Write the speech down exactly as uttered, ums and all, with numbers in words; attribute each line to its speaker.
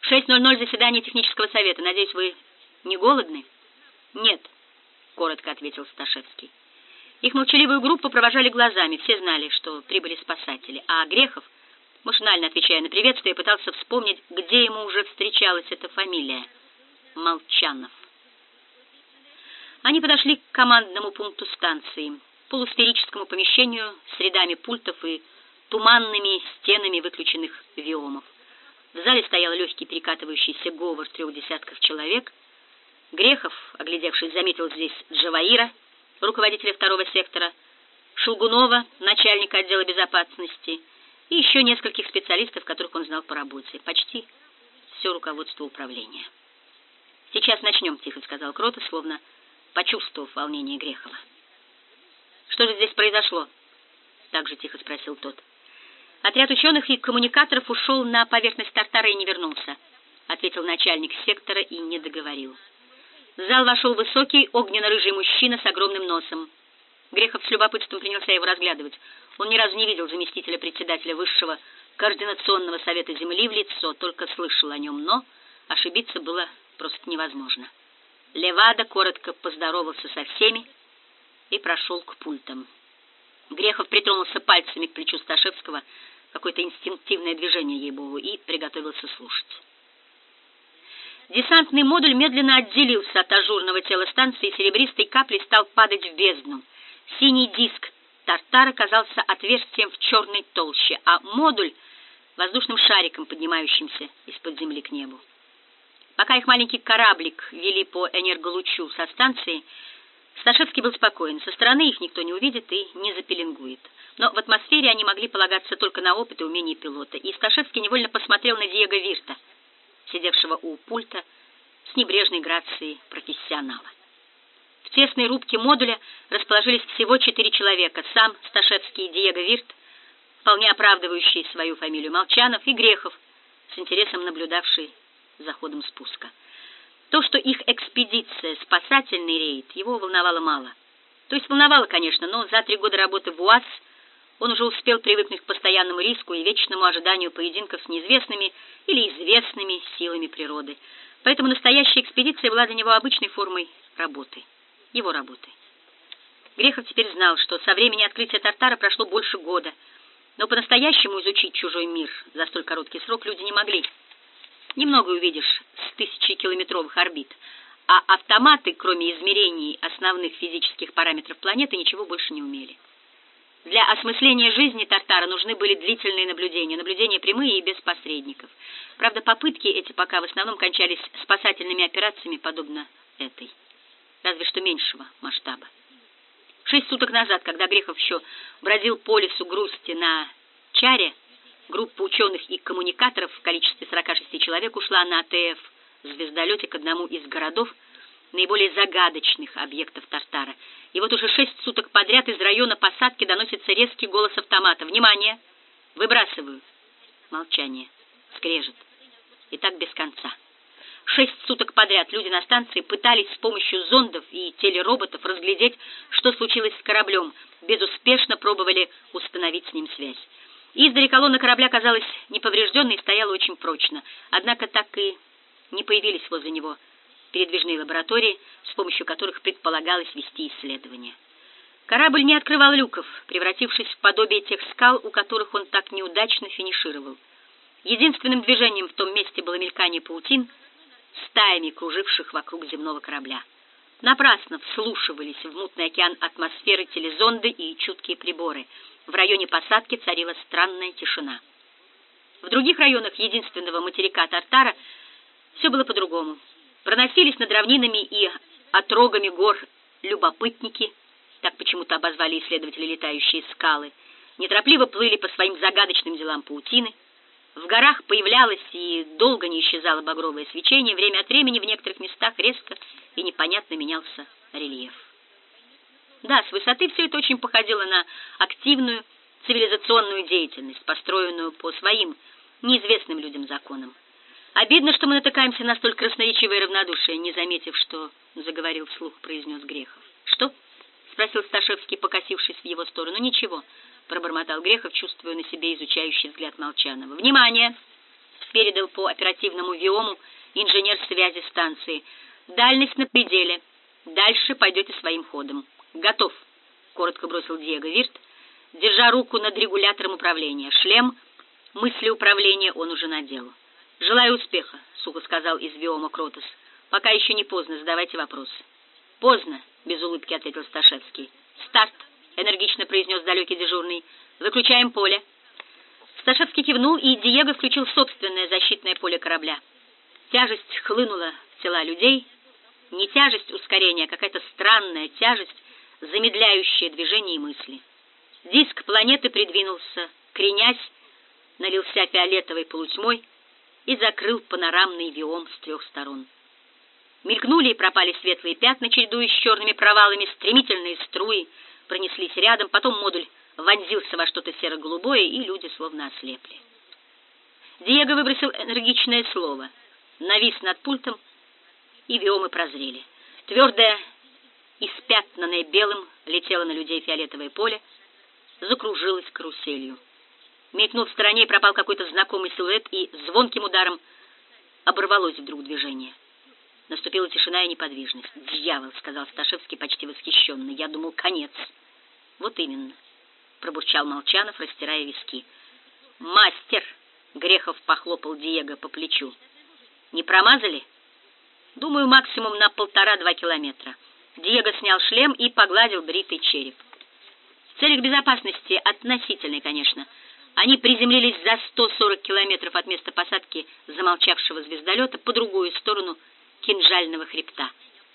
Speaker 1: шесть ноль ноль заседание технического совета. Надеюсь, вы не голодны? Нет, коротко ответил Сташевский. Их молчаливую группу провожали глазами. Все знали, что прибыли спасатели. А Грехов, машинально отвечая на приветствие, пытался вспомнить, где ему уже встречалась эта фамилия. Молчанов. Они подошли к командному пункту станции, полусферическому помещению с рядами пультов и туманными стенами выключенных виомов. В зале стоял легкий перекатывающийся говор трех десятков человек. Грехов, оглядевшись, заметил здесь Джаваира, руководителя второго сектора, Шелгунова, начальника отдела безопасности, и еще нескольких специалистов, которых он знал по работе. Почти все руководство управления. «Сейчас начнем», — тихо сказал Крота, словно почувствовав волнение Грехова. «Что же здесь произошло?» — так же тихо спросил тот. «Отряд ученых и коммуникаторов ушел на поверхность Тартара и не вернулся», — ответил начальник сектора и не договорил. В зал вошел высокий, огненно-рыжий мужчина с огромным носом. Грехов с любопытством принялся его разглядывать. Он ни разу не видел заместителя председателя Высшего координационного совета Земли в лицо, только слышал о нем, но ошибиться было просто невозможно. Левада коротко поздоровался со всеми и прошел к пультам. Грехов притронулся пальцами к плечу Сташевского, какое-то инстинктивное движение ей-богу, и приготовился слушать. Десантный модуль медленно отделился от ажурного тела станции и серебристой каплей стал падать в бездну. Синий диск Тартар оказался отверстием в черной толще, а модуль — воздушным шариком, поднимающимся из-под земли к небу. Пока их маленький кораблик вели по энерголучу со станции, Сташевский был спокоен. Со стороны их никто не увидит и не запеленгует. Но в атмосфере они могли полагаться только на опыт и умение пилота. И Сташевский невольно посмотрел на Диего Вирта, сидевшего у пульта с небрежной грацией профессионала. В тесной рубке модуля расположились всего четыре человека. Сам Сташевский и Диего Вирт, вполне оправдывающий свою фамилию Молчанов, и Грехов, с интересом наблюдавший за ходом спуска. То, что их экспедиция — спасательный рейд, его волновало мало. То есть волновало, конечно, но за три года работы в УАЗ он уже успел привыкнуть к постоянному риску и вечному ожиданию поединков с неизвестными или известными силами природы. Поэтому настоящая экспедиция была для него обычной формой работы, его работы. Грехов теперь знал, что со времени открытия Тартара прошло больше года, но по-настоящему изучить чужой мир за столь короткий срок люди не могли. Немного увидишь с тысячекилометровых орбит, а автоматы, кроме измерений основных физических параметров планеты, ничего больше не умели. Для осмысления жизни Тартара нужны были длительные наблюдения, наблюдения прямые и без посредников. Правда, попытки эти пока в основном кончались спасательными операциями, подобно этой, разве что меньшего масштаба. Шесть суток назад, когда Грехов еще бродил по лесу грусти на Чаре, группа ученых и коммуникаторов в количестве сорока шести человек ушла на АТФ звездолете к одному из городов, наиболее загадочных объектов Тартара. И вот уже шесть суток подряд из района посадки доносится резкий голос автомата. «Внимание! Выбрасываю!» Молчание. Скрежет. И так без конца. Шесть суток подряд люди на станции пытались с помощью зондов и телероботов разглядеть, что случилось с кораблем. Безуспешно пробовали установить с ним связь. Издали колонна корабля казалась неповрежденной и стояла очень прочно. Однако так и не появились возле него передвижные лаборатории, с помощью которых предполагалось вести исследования. Корабль не открывал люков, превратившись в подобие тех скал, у которых он так неудачно финишировал. Единственным движением в том месте было мелькание паутин, стаями круживших вокруг земного корабля. Напрасно вслушивались в мутный океан атмосферы телезонды и чуткие приборы. В районе посадки царила странная тишина. В других районах единственного материка Тартара все было по-другому. Проносились над равнинами и отрогами гор любопытники, так почему-то обозвали исследователи летающие скалы, неторопливо плыли по своим загадочным делам паутины. В горах появлялось и долго не исчезало багровое свечение, время от времени в некоторых местах резко и непонятно менялся рельеф. Да, с высоты все это очень походило на активную цивилизационную деятельность, построенную по своим неизвестным людям законам. Обидно, что мы натыкаемся на столь красноречивое равнодушие, не заметив, что заговорил вслух, произнес Грехов. Что? Спросил Сташевский, покосившись в его сторону. Ничего, пробормотал Грехов, чувствуя на себе изучающий взгляд Молчанова. Внимание! передал по оперативному ВИОМу инженер связи станции. «Дальность на пределе. Дальше пойдете своим ходом». «Готов», — коротко бросил Диего Вирт, держа руку над регулятором управления. Шлем мысли управления он уже надел. «Желаю успеха», — сухо сказал из ВИОМа Кротос. «Пока еще не поздно, задавайте вопросы». «Поздно», — без улыбки ответил Сташевский. «Старт», — энергично произнес далекий дежурный. «Выключаем поле». Сташевский кивнул, и Диего включил собственное защитное поле корабля. Тяжесть хлынула в тела людей. Не тяжесть ускорения, а какая-то странная тяжесть, замедляющая движение и мысли. Диск планеты придвинулся, кренясь, налился фиолетовой полутьмой и закрыл панорамный виом с трех сторон. Мелькнули и пропали светлые пятна, чередуясь с черными провалами, стремительные струи пронеслись рядом, потом модуль вонзился во что-то серо-голубое, и люди словно ослепли. Диего выбросил энергичное слово, навис над пультом, и виомы прозрели. Твердое, испятнанное белым, летело на людей фиолетовое поле, закружилось каруселью. Мелькнул в стороне и пропал какой-то знакомый силуэт, и звонким ударом оборвалось вдруг движение. Наступила тишина и неподвижность. «Дьявол!» — сказал Сташевский почти восхищенно. «Я думал, конец». «Вот именно», — пробурчал Молчанов, растирая виски. «Мастер!» — Грехов похлопал Диего по плечу. «Не промазали?» «Думаю, максимум на полтора-два километра». Диего снял шлем и погладил бритый череп. В целях безопасности, относительной, конечно, они приземлились за сто сорок километров от места посадки замолчавшего звездолета по другую сторону кинжального хребта.